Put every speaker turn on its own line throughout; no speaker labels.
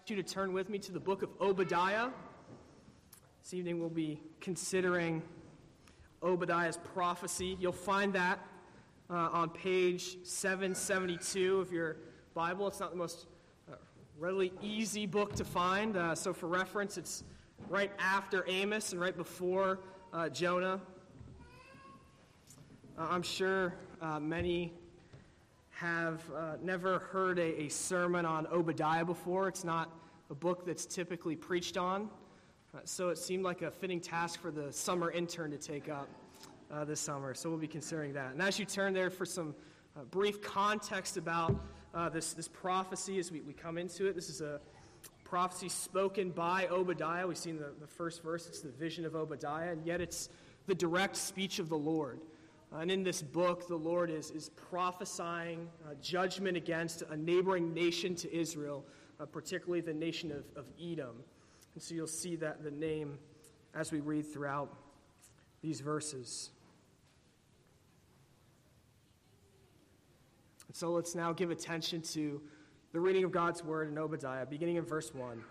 you to turn with me to the book of Obadiah. This evening we'll be considering Obadiah's prophecy. You'll find that on page 772 of your Bible. It's not the most readily easy book to find, so for reference, it's right after Amos and right before Jonah. I'm sure many have never heard a sermon on Obadiah before. It's not a book that's typically preached on, so it seemed like a fitting task for the summer intern to take up this summer. So we'll be considering that. And as you turn there for some brief context about this prophecy as we come into it, this is a prophecy spoken by Obadiah. We've seen the first verse. It's the vision of Obadiah, and yet it's the direct speech of the Lord. And in this book, the Lord is prophesying judgment against a neighboring nation to Israel, particularly the nation of Edom. And so you'll see that the name as we read throughout these verses. And so let's now give attention to the reading of God's word in Obadiah, beginning in verse 1,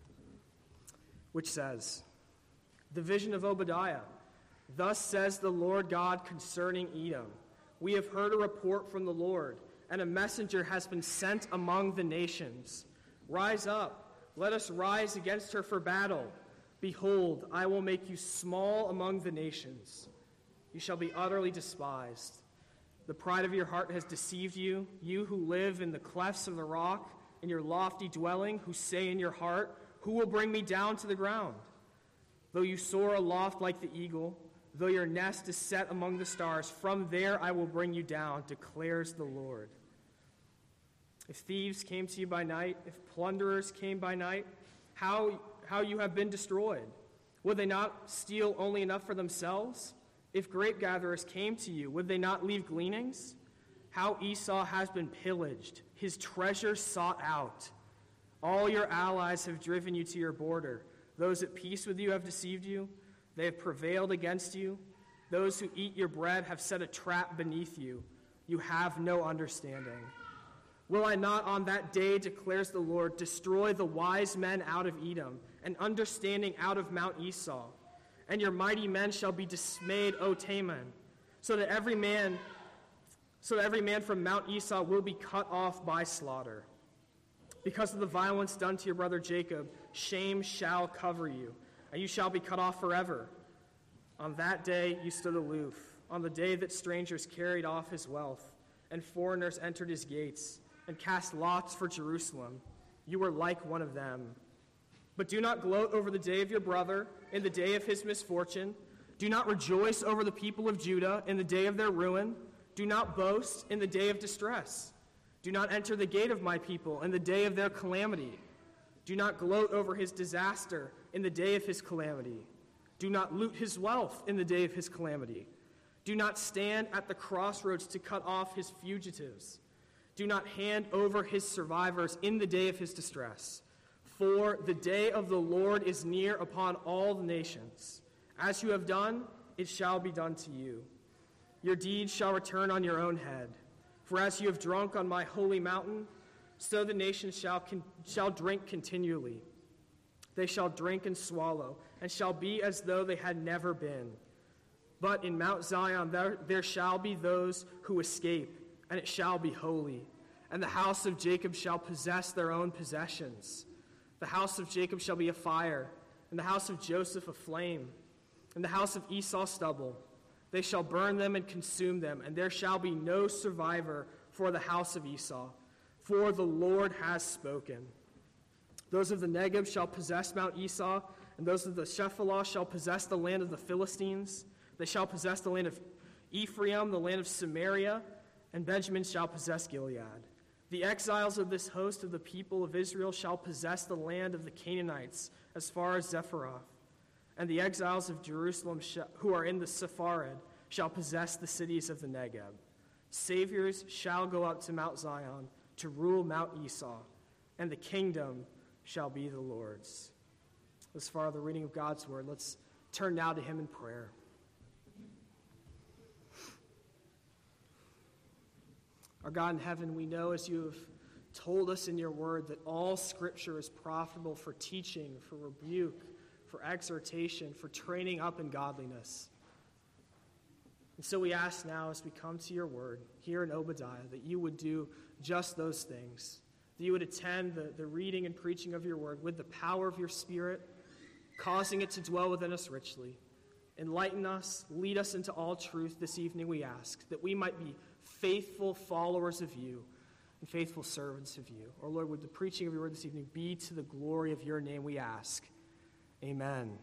which says, "The vision of Obadiah. Thus says the Lord God concerning Edom. We have heard a report from the Lord, and a messenger has been sent among the nations. Rise up, let us rise against her for battle. Behold, I will make you small among the nations. You shall be utterly despised. The pride of your heart has deceived you, you who live in the clefts of the rock, in your lofty dwelling, who say in your heart, who will bring me down to the ground? Though you soar aloft like the eagle, though your nest is set among the stars, from there I will bring you down, declares the Lord. If thieves came to you by night, if plunderers came by night, how you have been destroyed. Would they not steal only enough for themselves? If grape gatherers came to you, would they not leave gleanings? How Esau has been pillaged, his treasure sought out. All your allies have driven you to your border. Those at peace with you have deceived you. They have prevailed against you. Those who eat your bread have set a trap beneath you. You have no understanding. Will I not on that day, declares the Lord, destroy the wise men out of Edom, and understanding out of Mount Esau? And your mighty men shall be dismayed, O Teman, so that every man from Mount Esau will be cut off by slaughter. Because of the violence done to your brother Jacob, shame shall cover you, and you shall be cut off forever. On that day you stood aloof, on the day that strangers carried off his wealth, and foreigners entered his gates, and cast lots for Jerusalem. You were like one of them. But do not gloat over the day of your brother in the day of his misfortune. Do not rejoice over the people of Judah in the day of their ruin. Do not boast in the day of distress. Do not enter the gate of my people in the day of their calamity. Do not gloat over his disaster in the day of his calamity. Do not loot his wealth in the day of his calamity. Do not stand at the crossroads to cut off his fugitives. Do not hand over his survivors in the day of his distress. For the day of the Lord is near upon all the nations. As you have done, it shall be done to you. Your deeds shall return on your own head. For as you have drunk on my holy mountain, so the nations shall drink continually. They shall drink and swallow, and shall be as though they had never been. But in Mount Zion there shall be those who escape, and it shall be holy. And the house of Jacob shall possess their own possessions. The house of Jacob shall be a fire, and the house of Joseph a flame, and the house of Esau stubble. They shall burn them and consume them, and there shall be no survivor for the house of Esau. For the Lord has spoken. Those of the Negeb shall possess Mount Esau, and those of the Shephelah shall possess the land of the Philistines. They shall possess the land of Ephraim, the land of Samaria, and Benjamin shall possess Gilead. The exiles of this host of the people of Israel shall possess the land of the Canaanites as far as Zepharoth. And the exiles of Jerusalem who are in the Sepharad shall possess the cities of the Negeb. Saviors shall go up to Mount Zion to rule Mount Esau, and the kingdom shall be the Lord's." As far as the reading of God's word, let's turn now to him in prayer. Our God in heaven, we know as you have told us in your word that all Scripture is profitable for teaching, for rebuke, for exhortation, for training up in godliness. And so we ask now as we come to your word here in Obadiah that you would do just those things, that you would attend the reading and preaching of your word with the power of your Spirit, causing it to dwell within us richly. Enlighten us, lead us into all truth this evening, we ask, that we might be faithful followers of you and faithful servants of you. Or Lord, would the preaching of your word this evening be to the glory of your name, we ask. Amen.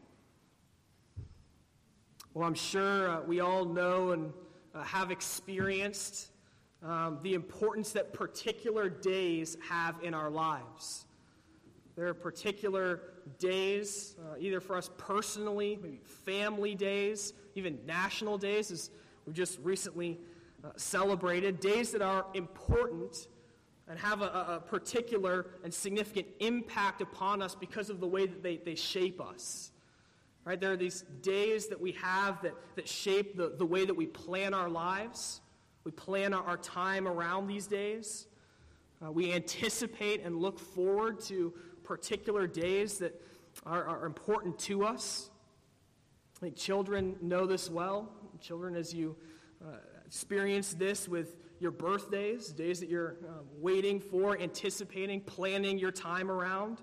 Well, I'm sure we all know and have experienced the importance that particular days have in our lives. There are particular days, either for us personally, maybe family days, even national days, as we've just recently celebrated, days that are important and have a particular and significant impact upon us because of the way that they shape us. Right? There are these days that we have that shape the way that we plan our lives. We plan our time around these days. We anticipate and look forward to particular days that are important to us. I think children know this well. Children, as you experience this with your birthdays, days that you're waiting for, anticipating, planning your time around.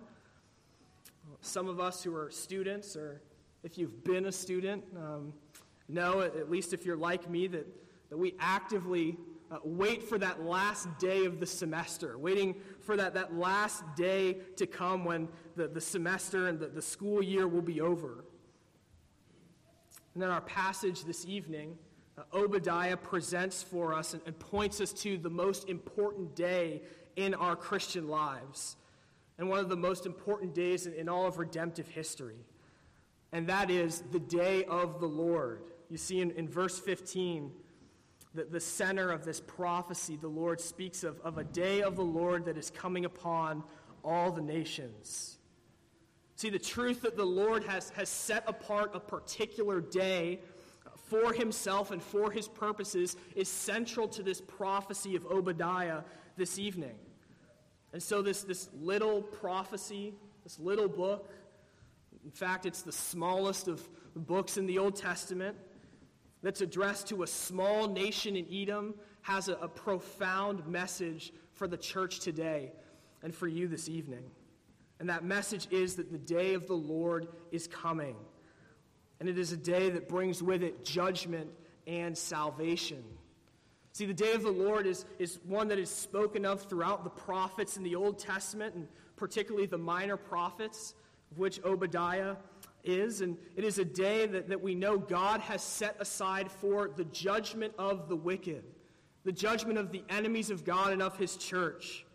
Some of us who are students, or if you've been a student, know, at least if you're like me, that we actively wait for that last day of the semester, waiting for that last day to come when the semester and the school year will be over. And then our passage this evening, Obadiah presents for us and points us to the most important day in our Christian lives, and one of the most important days in all of redemptive history. And that is the day of the Lord. You see in verse 15, the center of this prophecy, the Lord speaks of a day of the Lord that is coming upon all the nations. See, the truth that the Lord has set apart a particular day for himself and for his purposes is central to this prophecy of Obadiah this evening. And so this little prophecy, this little book, in fact, it's the smallest of books in the Old Testament that's addressed to a small nation in Edom, has a profound message for the church today and for you this evening. And that message is that the day of the Lord is coming. And it is a day that brings with it judgment and salvation. See, the day of the Lord is one that is spoken of throughout the prophets in the Old Testament, and particularly the minor prophets, of which Obadiah is. And it is a day that we know God has set aside for the judgment of the wicked, the judgment of the enemies of God and of his church.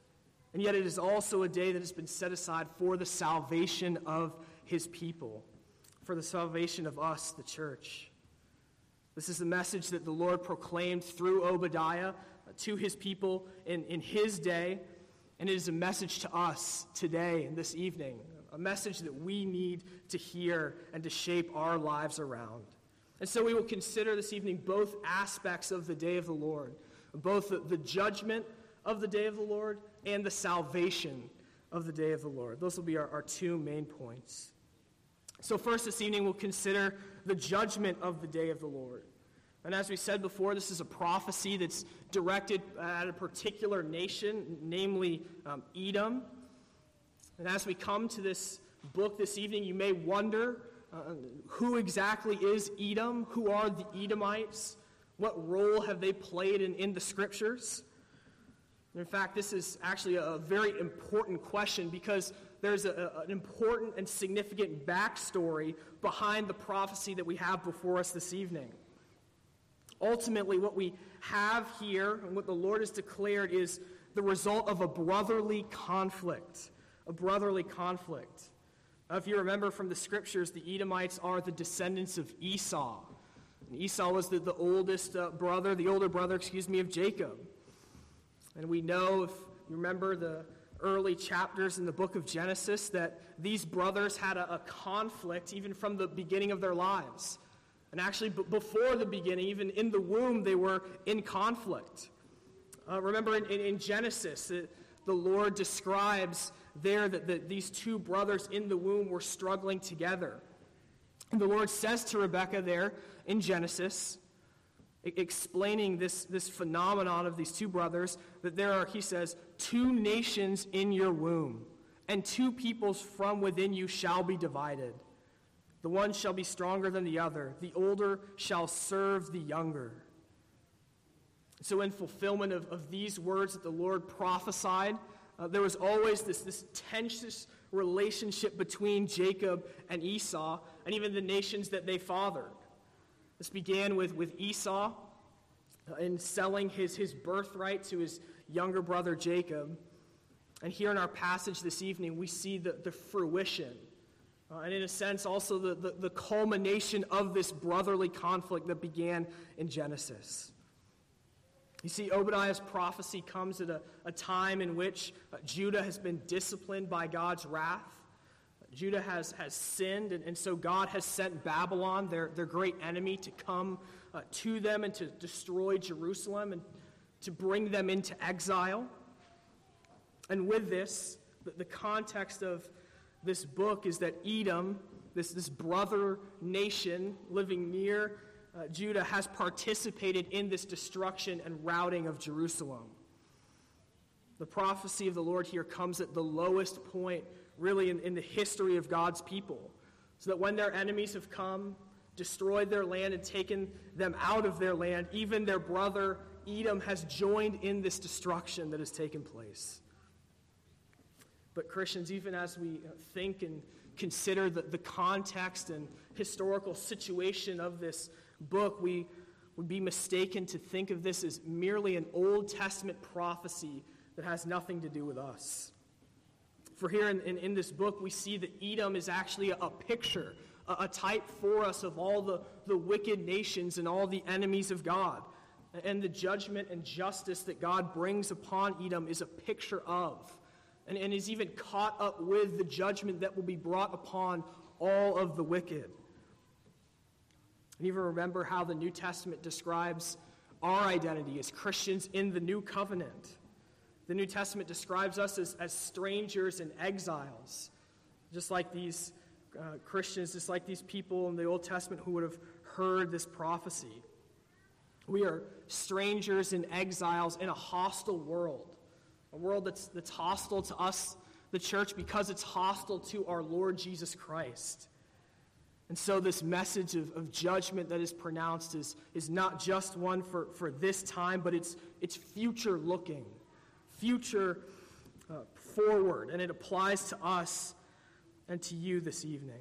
And yet it is also a day that has been set aside for the salvation of his people, for the salvation of us, the church. This is the message that the Lord proclaimed through Obadiah to his people in his day, and it is a message to us today and this evening, a message that we need to hear and to shape our lives around. And so we will consider this evening both aspects of the day of the Lord, both the judgment of the day of the Lord and the salvation of the day of the Lord. Those will be our two main points. So first this evening we'll consider the judgment of the day of the Lord. And as we said before, this is a prophecy that's directed at a particular nation, namely Edom. And as we come to this book this evening, you may wonder who exactly is Edom? Who are the Edomites? What role have they played in the Scriptures? In fact, this is actually a very important question because there's an important and significant backstory behind the prophecy that we have before us this evening. Ultimately, what we have here and what the Lord has declared is the result of a brotherly conflict. A brotherly conflict. If you remember from the Scriptures, the Edomites are the descendants of Esau. And Esau was the older brother of Jacob. And we know, if you remember the early chapters in the book of Genesis, that these brothers had a conflict even from the beginning of their lives. And actually, before the beginning, even in the womb, they were in conflict. Remember in Genesis, the the Lord describes there that these two brothers in the womb were struggling together. And the Lord says to Rebekah there in Genesis, explaining this phenomenon of these two brothers, that there are, he says, 2 nations in your womb, and 2 peoples from within you shall be divided. The one shall be stronger than the other. The older shall serve the younger. So in fulfillment of these words that the Lord prophesied, there was always this tenuous relationship between Jacob and Esau, and even the nations that they fathered. This began with Esau in selling his birthright to his younger brother Jacob. And here in our passage this evening, we see the fruition, and in a sense also the culmination of this brotherly conflict that began in Genesis. You see, Obadiah's prophecy comes at a time in which Judah has been disciplined by God's wrath. Judah has sinned, and so God has sent Babylon, their great enemy, to come to them and to destroy Jerusalem and to bring them into exile. And with this, the context of this book is that Edom, this brother nation living near Judah, has participated in this destruction and routing of Jerusalem. The prophecy of the Lord here comes at the lowest point, really, in the history of God's people, so that when their enemies have come, destroyed their land, and taken them out of their land, even their brother Edom has joined in this destruction that has taken place. But Christians, even as we think and consider the context and historical situation of this book, we would be mistaken to think of this as merely an Old Testament prophecy that has nothing to do with us. For here in this book, we see that Edom is actually a picture, a type for us of all the wicked nations and all the enemies of God. And the judgment and justice that God brings upon Edom is a picture of, and is even caught up with the judgment that will be brought upon all of the wicked. And even remember how the New Testament describes our identity as Christians in the New Covenant. The New Testament describes us as strangers and exiles, just like these Christians, just like these people in the Old Testament who would have heard this prophecy. We are strangers and exiles in a hostile world, a world that's hostile to us, the church, because it's hostile to our Lord Jesus Christ. And so this message of judgment that is pronounced is not just one for this time, but it's future-looking, future forward, and it applies to us and to you this evening.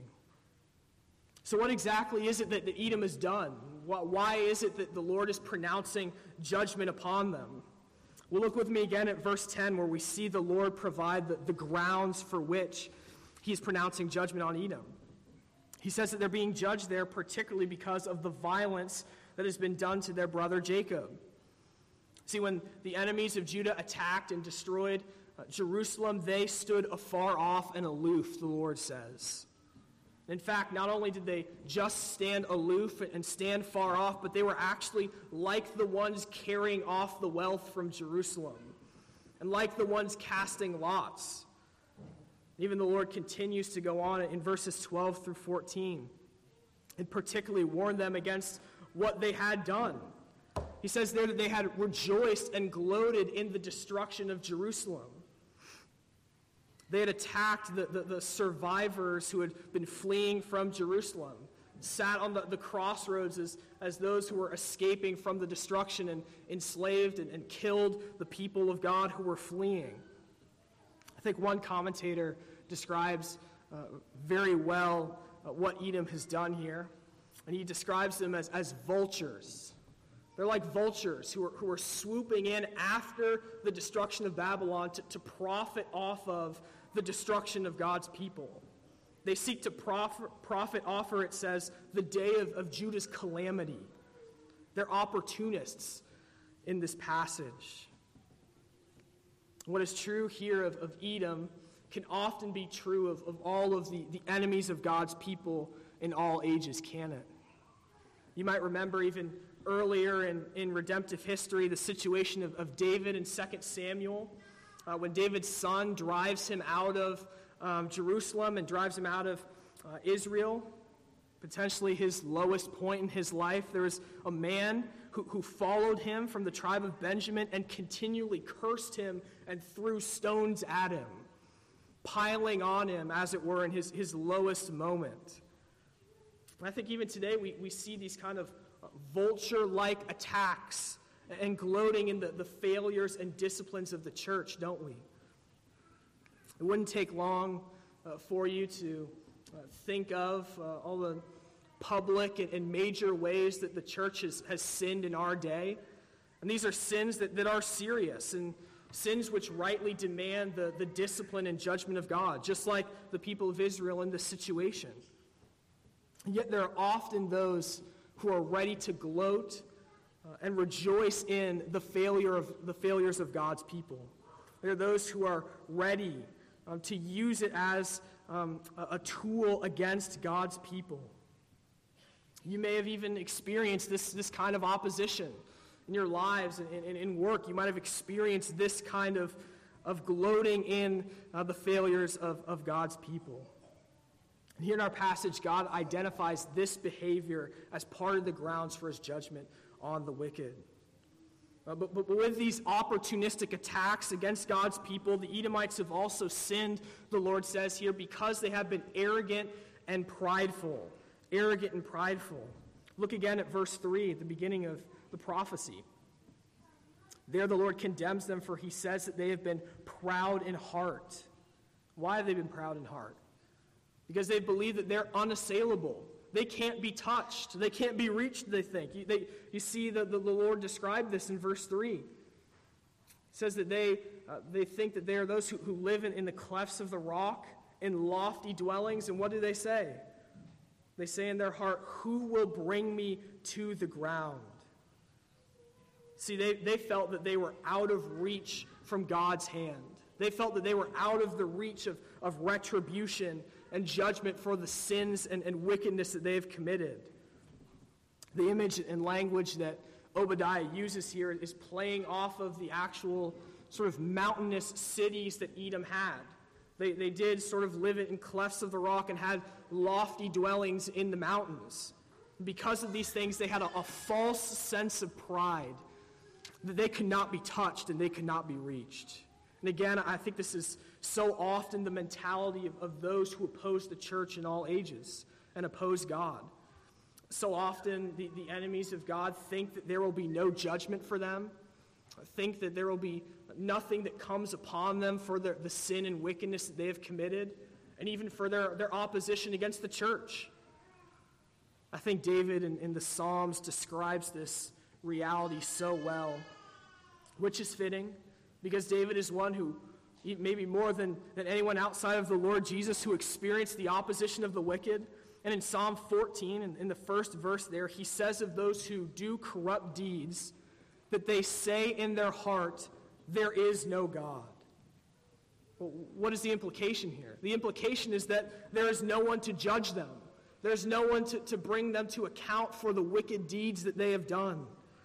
So what exactly is it that Edom has done? Why is it that the Lord is pronouncing judgment upon them? Well, look with me again at verse 10, where we see the Lord provide the grounds for which he is pronouncing judgment on Edom. He says that they're being judged there particularly because of the violence that has been done to their brother Jacob. See, when the enemies of Judah attacked and destroyed Jerusalem, they stood afar off and aloof, the Lord says. In fact, not only did they just stand aloof and stand far off, but they were actually like the ones carrying off the wealth from Jerusalem, and like the ones casting lots. Even the Lord continues to go on in verses 12 through 14, and particularly warn them against what they had done. He says there that they had rejoiced and gloated in the destruction of Jerusalem. They had attacked the survivors who had been fleeing from Jerusalem, sat on the crossroads as those who were escaping from the destruction, and enslaved and killed the people of God who were fleeing. I think one commentator describes very well what Edom has done here, and he describes them as vultures. They're like vultures who are swooping in after the destruction of Babylon to profit off of the destruction of God's people. They seek to profit off, it says, the day of Judah's calamity. They're opportunists in this passage. What is true here of Edom can often be true of all of the enemies of God's people in all ages, can it? You might remember even earlier in redemptive history the situation of David in 2 Samuel, when David's son drives him out of Jerusalem and drives him out of Israel, potentially his lowest point in his life. There was a man who followed him from the tribe of Benjamin and continually cursed him and threw stones at him, piling on him, as it were, in his lowest moment. And I think even today we see these kind of vulture-like attacks and gloating in the failures and disciplines of the church, don't we? It wouldn't take long for you to think of all the public and major ways that the church has sinned in our day. And these are sins that are serious and sins which rightly demand the discipline and judgment of God, just like the people of Israel in this situation. And yet there are often those who are ready to gloat and rejoice in the failures of God's people. There are those who are ready to use it as a tool against God's people. You may have even experienced this kind of opposition in your lives and in work. You might have experienced this kind of gloating in the failures of God's people. And here in our passage, God identifies this behavior as part of the grounds for his judgment on the wicked. But with these opportunistic attacks against God's people, the Edomites have also sinned, the Lord says here, because they have been arrogant and prideful. Arrogant and prideful. Look again at verse 3 at the beginning of the prophecy. There the Lord condemns them, for he says that they have been proud in heart. Why have they been proud in heart? Because they believe that they're unassailable. They can't be touched. They can't be reached, they think. You see the Lord describe this in verse 3. It says that they think that they are those who live in the clefts of the rock, in lofty dwellings. And what do they say? They say in their heart, who will bring me to the ground? See, they felt that they were out of reach from God's hand. They felt that they were out of the reach of retribution and judgment for the sins and wickedness that they have committed. The image and language that Obadiah uses here is playing off of the actual sort of mountainous cities that Edom had. They did sort of live in clefts of the rock and had lofty dwellings in the mountains. Because of these things, they had a false sense of pride that they could not be touched and they could not be reached. And again, I think this is so often the mentality of those who oppose the church in all ages and oppose God. So often the enemies of God think that there will be no judgment for them, think that there will be nothing that comes upon them for the sin and wickedness that they have committed, and even for their opposition against the church. I think David in the Psalms describes this reality so well, which is fitting, because David is one who, maybe more than anyone outside of the Lord Jesus, who experienced the opposition of the wicked. And in Psalm 14, in the first verse there, he says of those who do corrupt deeds, that they say in their heart, there is no God. Well, what is the implication here? The implication is that there is no one to judge them. There's no one to bring them to account for the wicked deeds that they have done.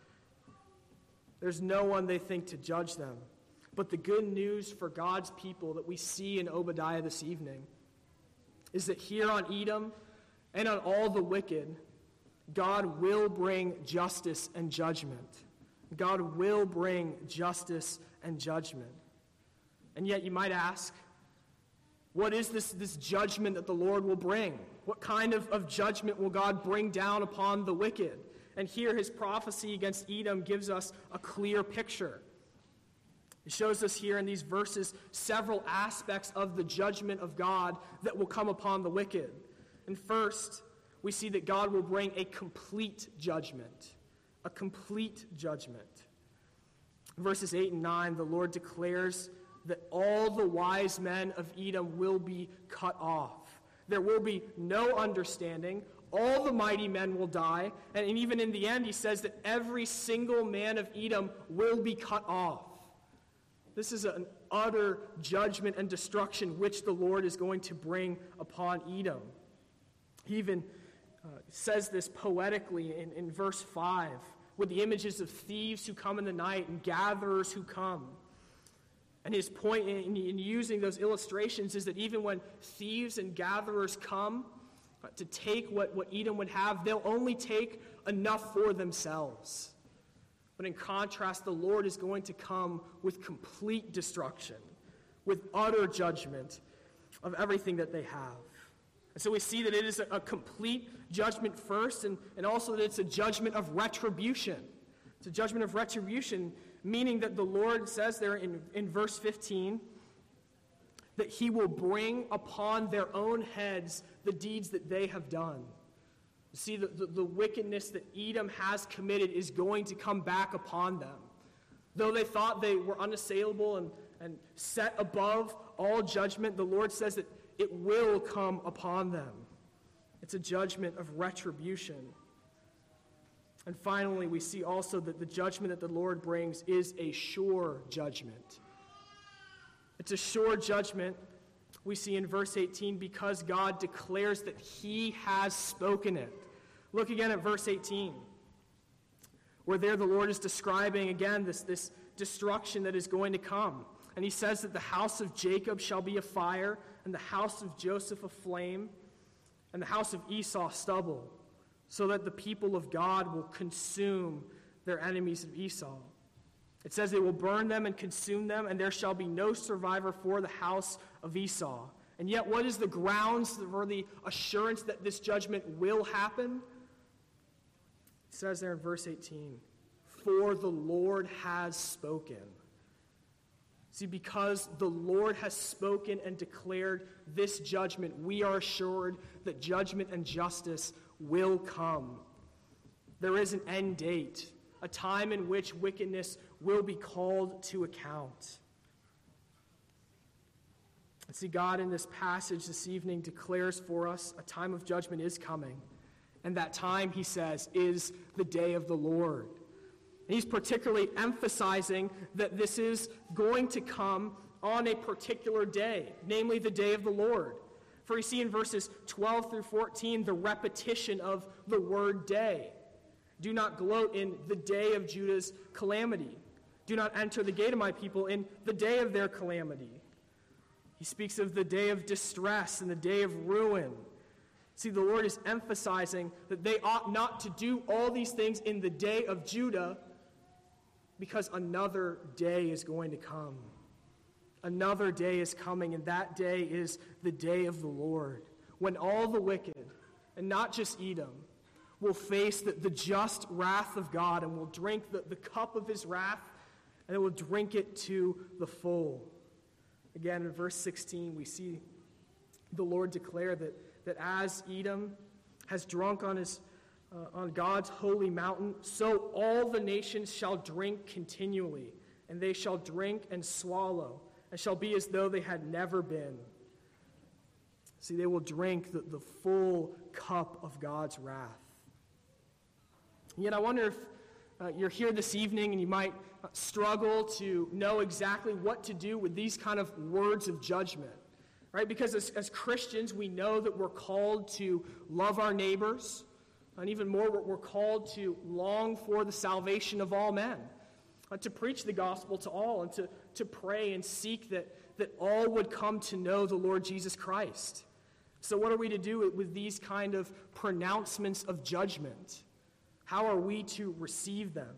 There's no one, they think, to judge them. But the good news for God's people that we see in Obadiah this evening is that here on Edom and on all the wicked, God will bring justice and judgment. God will bring justice and judgment. And yet you might ask, what is this judgment that the Lord will bring? What kind of judgment will God bring down upon the wicked? And here his prophecy against Edom gives us a clear picture. It shows us here in these verses several aspects of the judgment of God that will come upon the wicked. And first, we see that God will bring a complete judgment. A complete judgment. In verses 8 and 9, the Lord declares that all the wise men of Edom will be cut off. There will be no understanding. All the mighty men will die. And even in the end, he says that every single man of Edom will be cut off. This is an utter judgment and destruction which the Lord is going to bring upon Edom. He even says this poetically in verse 5, with the images of thieves who come in the night and gatherers who come. And his point in using those illustrations is that even when thieves and gatherers come to take what Edom would have, they'll only take enough for themselves. But in contrast, the Lord is going to come with complete destruction, with utter judgment of everything that they have. And so we see that it is a complete judgment first, and also that it's a judgment of retribution. It's a judgment of retribution, meaning that the Lord says there in verse 15 that he will bring upon their own heads the deeds that they have done. You see, the wickedness that Edom has committed is going to come back upon them. Though they thought they were unassailable and set above all judgment, the Lord says that it will come upon them. It's a judgment of retribution. And finally, we see also that the judgment that the Lord brings is a sure judgment. It's a sure judgment, we see in verse 18, because God declares that he has spoken it. Look again at verse 18, where there the Lord is describing again this destruction that is going to come. And he says that the house of Jacob shall be a fire, and the house of Joseph a flame, and the house of Esau stubble, so that the people of God will consume their enemies of Esau. It says they will burn them and consume them, and there shall be no survivor for the house of Esau. And yet, what is the grounds for the assurance that this judgment will happen? It says there in verse 18, for the Lord has spoken. See, because the Lord has spoken and declared this judgment, we are assured that judgment and justice will come. There is an end date, a time in which wickedness will be called to account. And see, God in this passage this evening declares for us a time of judgment is coming. And that time, he says, is the day of the Lord. And he's particularly emphasizing that this is going to come on a particular day, namely the day of the Lord. For you see in verses 12 through 14 the repetition of the word day. Do not gloat in the day of Judah's calamity. Do not enter the gate of my people in the day of their calamity. He speaks of the day of distress and the day of ruin. See, the Lord is emphasizing that they ought not to do all these things in the day of Judah, because another day is going to come. Another day is coming, and that day is the day of the Lord, when all the wicked, and not just Edom, will face the just wrath of God and will drink the cup of his wrath, and it will drink it to the full. Again, in verse 16, we see the Lord declare that as Edom has drunk on God's holy mountain, so all the nations shall drink continually, and they shall drink and swallow, and shall be as though they had never been. See, they will drink the full cup of God's wrath. And yet I wonder if you're here this evening and you might struggle to know exactly what to do with these kind of words of judgment. Right? Because as Christians, we know that we're called to love our neighbors, and even more, we're called to long for the salvation of all men, to preach the gospel to all, and to pray and seek that all would come to know the Lord Jesus Christ. So what are we to do with these kind of pronouncements of judgment? How are we to receive them?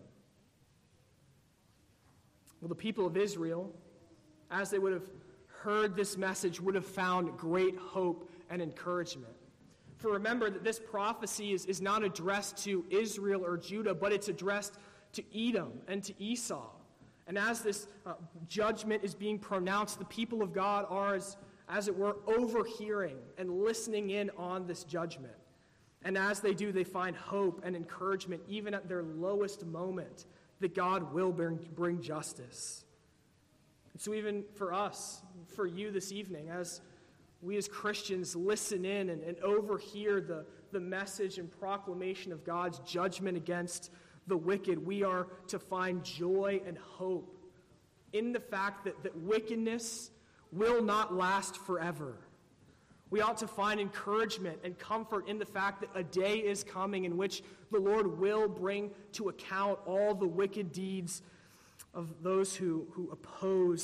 Well, the people of Israel, as they would have heard this message, would have found great hope and encouragement. For remember that this prophecy is not addressed to Israel or Judah, but it's addressed to Edom and to Esau. And as this judgment is being pronounced, the people of God are, as it were, overhearing and listening in on this judgment. And as they do, they find hope and encouragement, even at their lowest moment, that God will bring justice. And so even for us, for you this evening, as we as Christians listen in and overhear the message and proclamation of God's judgment against the wicked, we are to find joy and hope in the fact that wickedness will not last forever. We ought to find encouragement and comfort in the fact that a day is coming in which the Lord will bring to account all the wicked deeds of those who oppose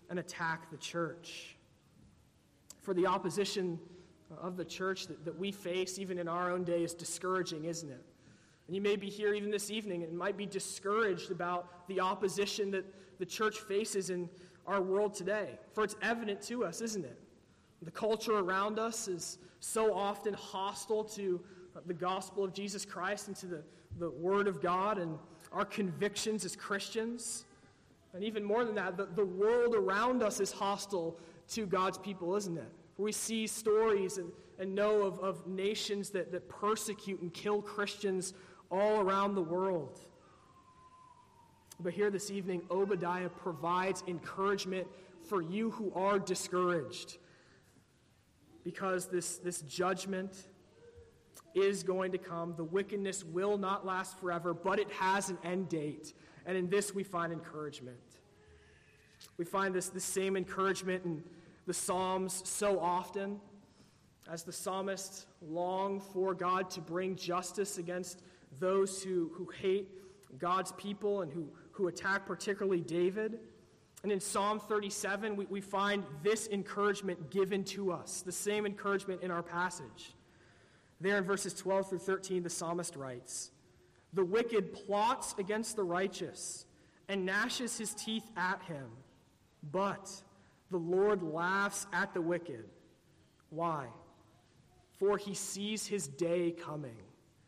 and attack the church. For the opposition of the church that we face, even in our own day, is discouraging, isn't it? And you may be here even this evening and might be discouraged about the opposition that the church faces in our world today. For it's evident to us, isn't it? The culture around us is so often hostile to the gospel of Jesus Christ and to the Word of God and our convictions as Christians. And even more than that, the world around us is hostile to God's people, isn't it? We see stories and know of nations that persecute and kill Christians all around the world. But here this evening, Obadiah provides encouragement for you who are discouraged, because this judgment is going to come. The wickedness will not last forever, but it has an end date. And in this we find encouragement. We find this same encouragement in the Psalms so often, as the psalmists long for God to bring justice against those who hate God's people and who attack particularly David. And in Psalm 37, we find this encouragement given to us, the same encouragement in our passage. There in verses 12 through 13, the psalmist writes, "The wicked plots against the righteous and gnashes his teeth at him, but the Lord laughs at the wicked." Why? For he sees his day coming.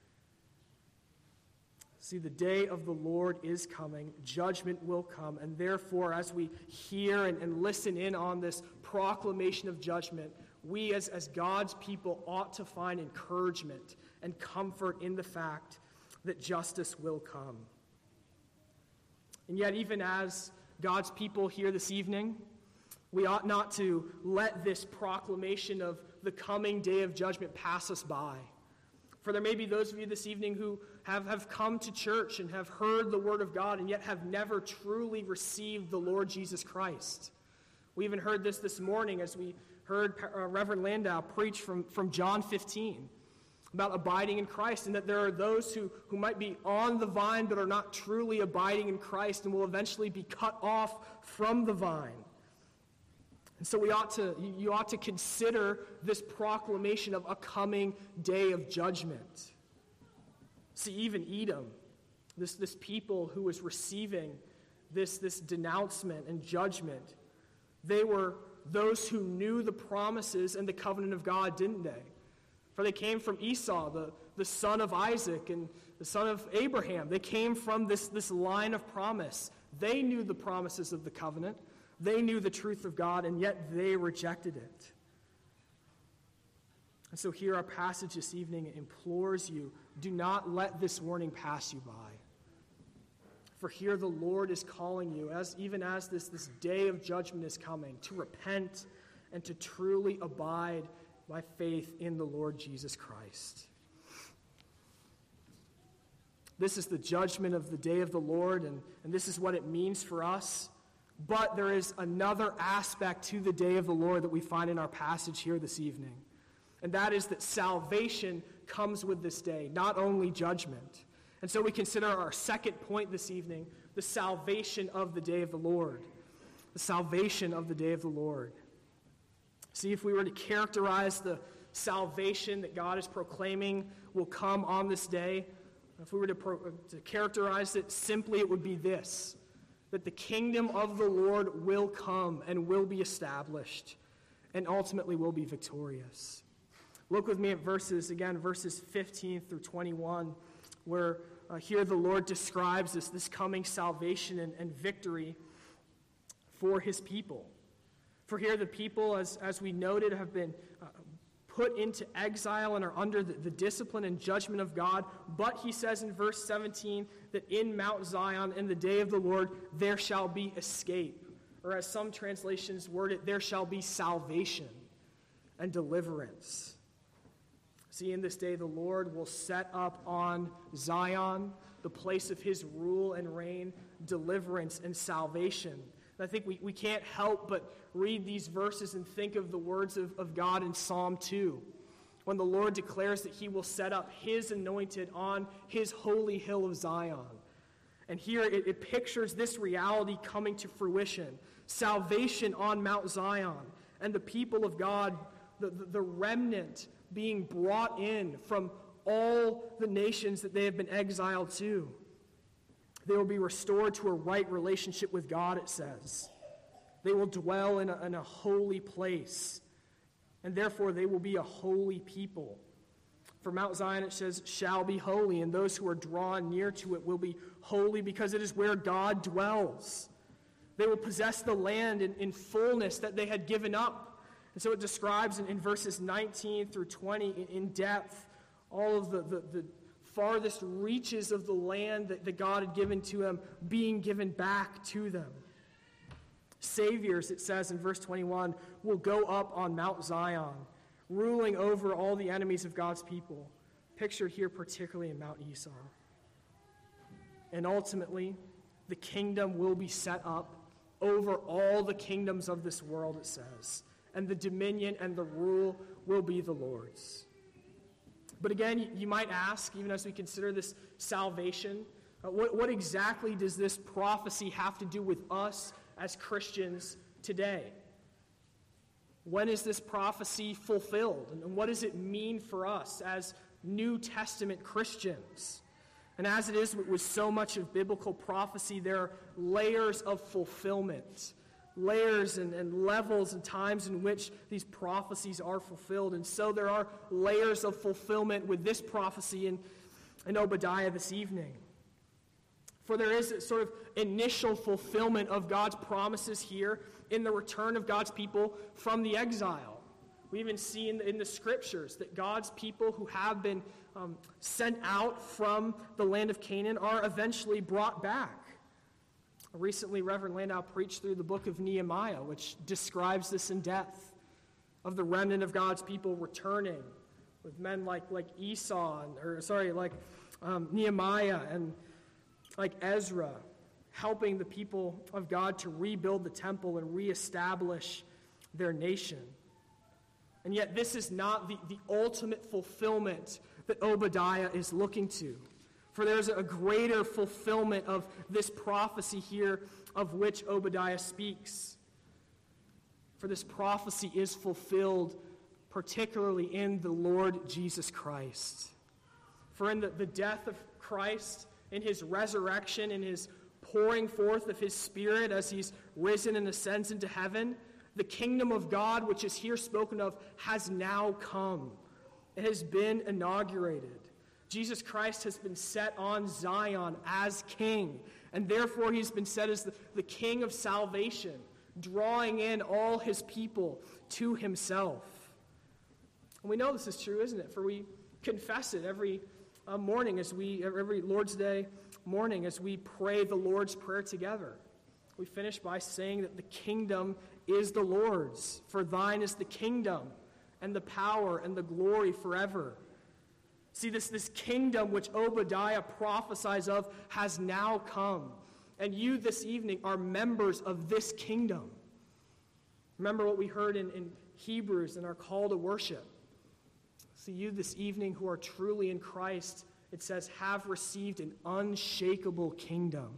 See, the day of the Lord is coming. Judgment will come. And therefore, as we hear and listen in on this proclamation of judgment, we as God's people ought to find encouragement and comfort in the fact that justice will come. And yet, even as God's people here this evening, we ought not to let this proclamation of the coming day of judgment pass us by. For there may be those of you this evening who have come to church and have heard the word of God and yet have never truly received the Lord Jesus Christ. We even heard this morning as we heard Reverend Landau preach from John 15 about abiding in Christ, and that there are those who might be on the vine but are not truly abiding in Christ and will eventually be cut off from the vine. And so you ought to consider this proclamation of a coming day of judgment. See, even Edom, this people who was receiving this denouncement and judgment, they were those who knew the promises and the covenant of God, didn't they? For they came from Esau, the son of Isaac and the son of Abraham. They came from this line of promise. They knew the promises of the covenant. They knew the truth of God, and yet they rejected it. And so here our passage this evening implores you, do not let this warning pass you by. For here the Lord is calling you, even as this day of judgment is coming, to repent and to truly abide by faith in the Lord Jesus Christ. This is the judgment of the day of the Lord, and this is what it means for us. But there is another aspect to the day of the Lord that we find in our passage here this evening. And that is that salvation comes with this day, not only judgment. And so we consider our second point this evening, the salvation of the day of the Lord. The salvation of the day of the Lord. See, if we were to characterize the salvation that God is proclaiming will come on this day, if we were to characterize it simply, it would be this: that the kingdom of the Lord will come and will be established and ultimately will be victorious. Look with me at verses 15 through 21, where here the Lord describes this coming salvation and victory for his people. For here the people, as we noted, have been put into exile and are under the discipline and judgment of God. But he says in verse 17 that in Mount Zion, in the day of the Lord, there shall be escape. Or as some translations word it, there shall be salvation and deliverance. See, in this day, the Lord will set up on Zion, the place of his rule and reign, deliverance and salvation. And I think we can't help but read these verses and think of the words of God in Psalm 2, when the Lord declares that he will set up his anointed on his holy hill of Zion. And here it pictures this reality coming to fruition. salvation on Mount Zion, and the people of God, the remnant being brought in from all the nations that they have been exiled to. They will be restored to a right relationship with God, it says. They will dwell in a holy place, and therefore they will be a holy people. For Mount Zion, it says, shall be holy, and those who are drawn near to it will be holy because it is where God dwells. They will possess the land in fullness that they had given up. And so it describes in verses 19 through 20 in depth all of the farthest reaches of the land that God had given to them being given back to them. Saviors, it says in verse 21, will go up on Mount Zion, ruling over all the enemies of God's people, pictured here particularly in Mount Esau. And ultimately, the kingdom will be set up over all the kingdoms of this world, it says, and the dominion and the rule will be the Lord's. But again, you might ask, even as we consider this salvation, what exactly does this prophecy have to do with us as Christians today? When is this prophecy fulfilled? And what does it mean for us as New Testament Christians? And as it is with so much of biblical prophecy, there are layers of fulfillment, layers and levels and times in which these prophecies are fulfilled. And so there are layers of fulfillment with this prophecy in Obadiah this evening. For there is a sort of initial fulfillment of God's promises here in the return of God's people from the exile. We even see in the scriptures that God's people who have been sent out from the land of Canaan are eventually brought back. Recently, Reverend Landau preached through the book of Nehemiah, which describes this in depth, of the remnant of God's people returning with men like Nehemiah and like Ezra, helping the people of God to rebuild the temple and reestablish their nation. And yet this is not the ultimate fulfillment that Obadiah is looking to. For there's a greater fulfillment of this prophecy here of which Obadiah speaks. For this prophecy is fulfilled particularly in the Lord Jesus Christ. For in the death of Christ, in his resurrection, in his pouring forth of his Spirit as he's risen and ascends into heaven, the kingdom of God, which is here spoken of, has now come. It has been inaugurated. Jesus Christ has been set on Zion as king, and therefore he's been set as the king of salvation, drawing in all his people to himself. And we know this is true, isn't it? For we confess it every morning every Lord's Day morning as we pray the Lord's Prayer together. We finish by saying that the kingdom is the Lord's, for thine is the kingdom and the power and the glory forever. See, this kingdom which Obadiah prophesies of has now come, and you this evening are members of this kingdom. Remember what we heard in Hebrews in our call to worship. See, you this evening who are truly in Christ, it says, have received an unshakable kingdom.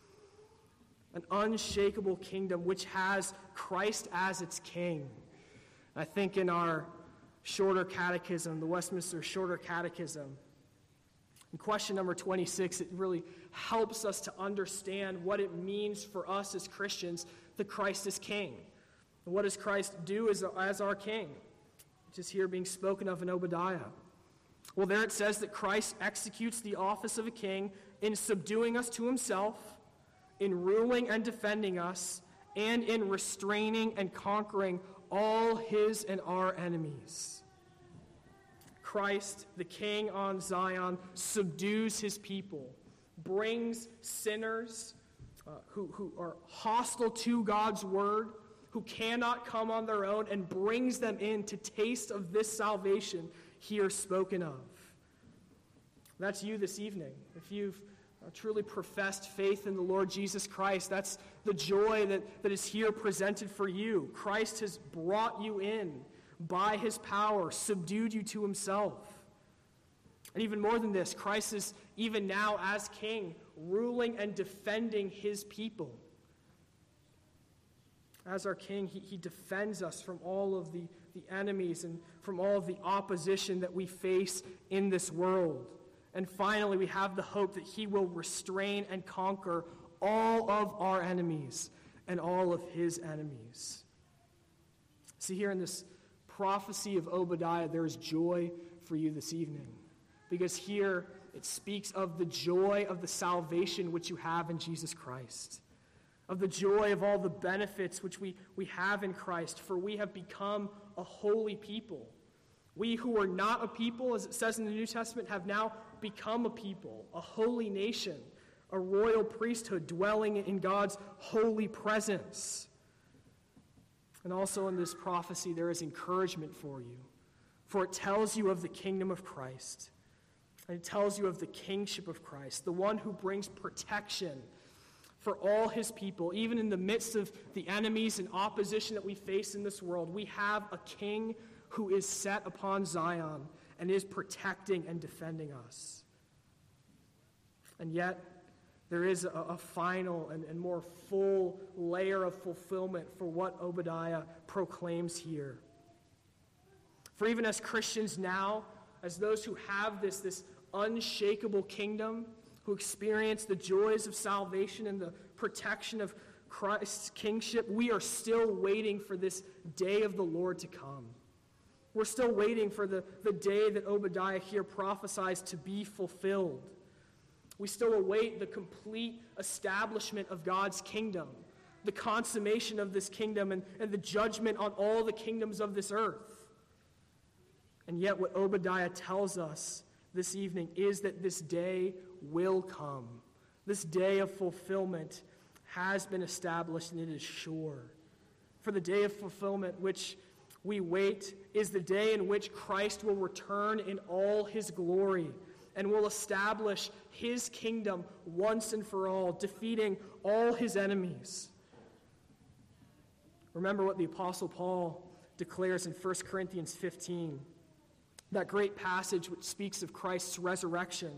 An unshakable kingdom which has Christ as its king. I think in our shorter catechism, the Westminster Shorter Catechism, in question number 26, it really helps us to understand what it means for us as Christians that Christ is king. And what does Christ do as our king? Which is here being spoken of in Obadiah. Well, there it says that Christ executes the office of a king in subduing us to himself, in ruling and defending us, and in restraining and conquering all his and our enemies. Christ, the king on Zion, subdues his people, brings sinners who are hostile to God's word, who cannot come on their own, and brings them in to taste of this salvation here spoken of. That's you this evening. If you've truly professed faith in the Lord Jesus Christ, that's the joy that is here presented for you. Christ has brought you in by his power, subdued you to himself. And even more than this, Christ is even now as king, ruling and defending his people. As our King, he defends us from all of the enemies and from all of the opposition that we face in this world. And finally, we have the hope that he will restrain and conquer all of our enemies and all of his enemies. See, here in this prophecy of Obadiah, there is joy for you this evening. Because here it speaks of the joy of the salvation which you have in Jesus Christ, of the joy of all the benefits which we have in Christ, for we have become a holy people. We who are not a people, as it says in the New Testament, have now become a people, a holy nation, a royal priesthood dwelling in God's holy presence. And also in this prophecy, there is encouragement for you, for it tells you of the kingdom of Christ, and it tells you of the kingship of Christ, the one who brings protection for all his people. Even in the midst of the enemies and opposition that we face in this world, we have a king who is set upon Zion and is protecting and defending us. And yet, there is a final and more full layer of fulfillment for what Obadiah proclaims here. For even as Christians now, as those who have this unshakable kingdom, who experience the joys of salvation and the protection of Christ's kingship, we are still waiting for this day of the Lord to come. We're still waiting for the day that Obadiah here prophesies to be fulfilled. We still await the complete establishment of God's kingdom, the consummation of this kingdom, and the judgment on all the kingdoms of this earth. And yet what Obadiah tells us this evening is that this day will come. This day of fulfillment has been established, and it is sure. For the day of fulfillment which we wait is the day in which Christ will return in all his glory and will establish his kingdom once and for all, defeating all his enemies. Remember what the Apostle Paul declares in 1 Corinthians 15, that great passage which speaks of Christ's resurrection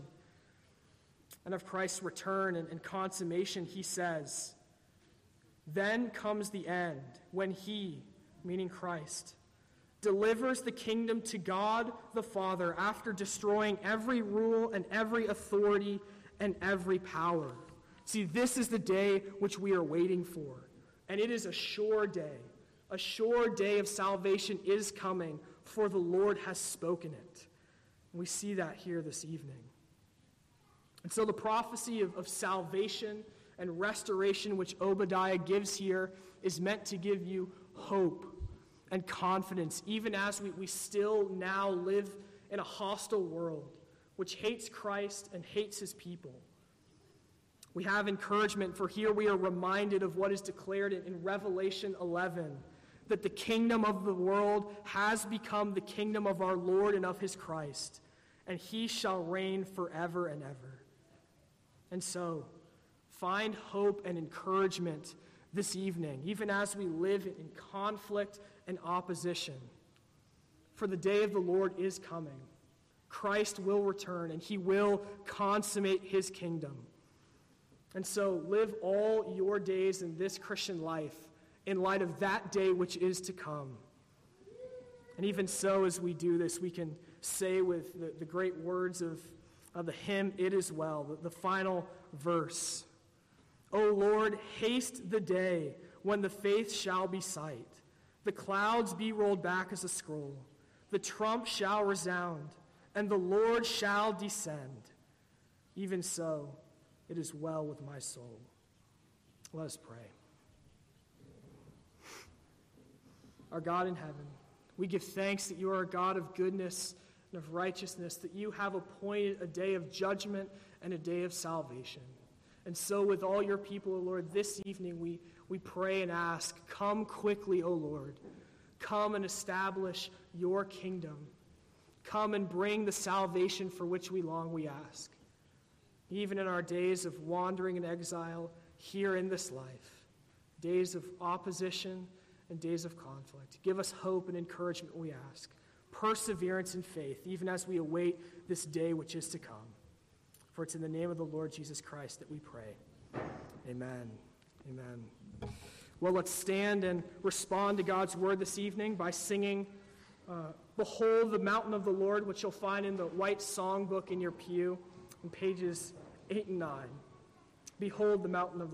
and of Christ's return and consummation. He says, "Then comes the end, when he," meaning Christ, "delivers the kingdom to God the Father after destroying every rule and every authority and every power." See, this is the day which we are waiting for, and it is a sure day. A sure day of salvation is coming, for the Lord has spoken it. And we see that here this evening. And so the prophecy of salvation and restoration which Obadiah gives here is meant to give you hope and confidence, even as we still now live in a hostile world which hates Christ and hates his people. We have encouragement, for here we are reminded of what is declared in Revelation 11, that the kingdom of the world has become the kingdom of our Lord and of his Christ, and he shall reign forever and ever. And so, find hope and encouragement this evening, even as we live in conflict and opposition. For the day of the Lord is coming. Christ will return, and he will consummate his kingdom. And so live all your days in this Christian life in light of that day which is to come. And even so, as we do this, we can say with the great words of the hymn, "It Is Well," the final verse, "O Lord, haste the day when the faith shall be sight. The clouds be rolled back as a scroll. The trump shall resound, and the Lord shall descend. Even so, it is well with my soul." Let us pray. Our God in heaven, we give thanks that you are a God of goodness and of righteousness, that you have appointed a day of judgment and a day of salvation. And so with all your people, O Lord, this evening we pray and ask, come quickly, O Lord. Come and establish your kingdom. Come and bring the salvation for which we long, we ask. Even in our days of wandering and exile here in this life, days of opposition and days of conflict, give us hope and encouragement, we ask. Perseverance in faith, even as we await this day which is to come. For it's in the name of the Lord Jesus Christ that we pray. Amen. Amen. Well, let's stand and respond to God's word this evening by singing Behold the Mountain of the Lord, which you'll find in the white songbook in your pew, in pages 8 and 9. Behold the mountain of the